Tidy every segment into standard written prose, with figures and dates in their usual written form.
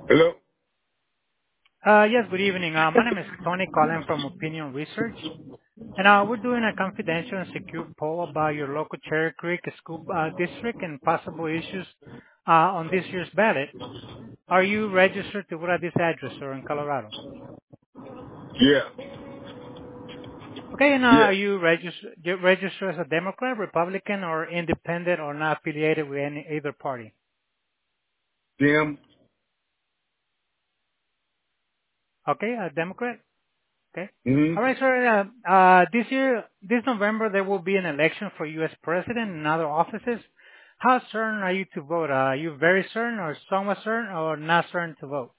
Hello? Yes, good evening. My name is Tony calling from Opinion Research, and we're doing a confidential and secure poll about your local Cherry Creek School District and possible issues on this year's ballot. Are you registered to vote at this address or in Colorado? Yeah. Okay, and Yeah. are you registered as a Democrat, Republican, or independent, or not affiliated with either party? Jim? Okay, a Democrat. Okay. hmm All right, sir. This November, there will be an election for U.S. president and other offices. How certain are you to vote? Are you very certain or somewhat certain or not certain to vote?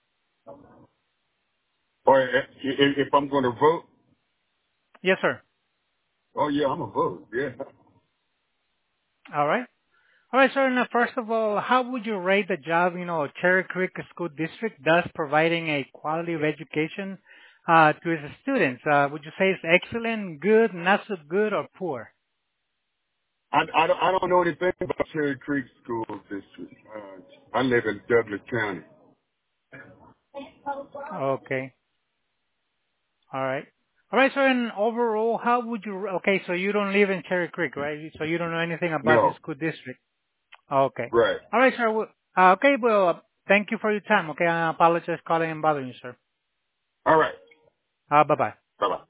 Or if I'm going to vote? Yes, sir. Oh, yeah, I'm going to vote. Yeah. All right. All right, sir. Now, first of all, how would you rate the job, Cherry Creek School District does providing a quality of education to its students? Would you say it's excellent, good, not so good, or poor? I don't know anything about Cherry Creek School District. I live in Douglas County. Okay. All right. All right, so in overall, how would you, okay, so you don't live in Cherry Creek, right? So you don't know anything about this No. school district. Okay. Right. All right, sir. Okay, well, thank you for your time. Okay, I apologize calling and bothering you, sir. All right. Bye-bye. Bye-bye.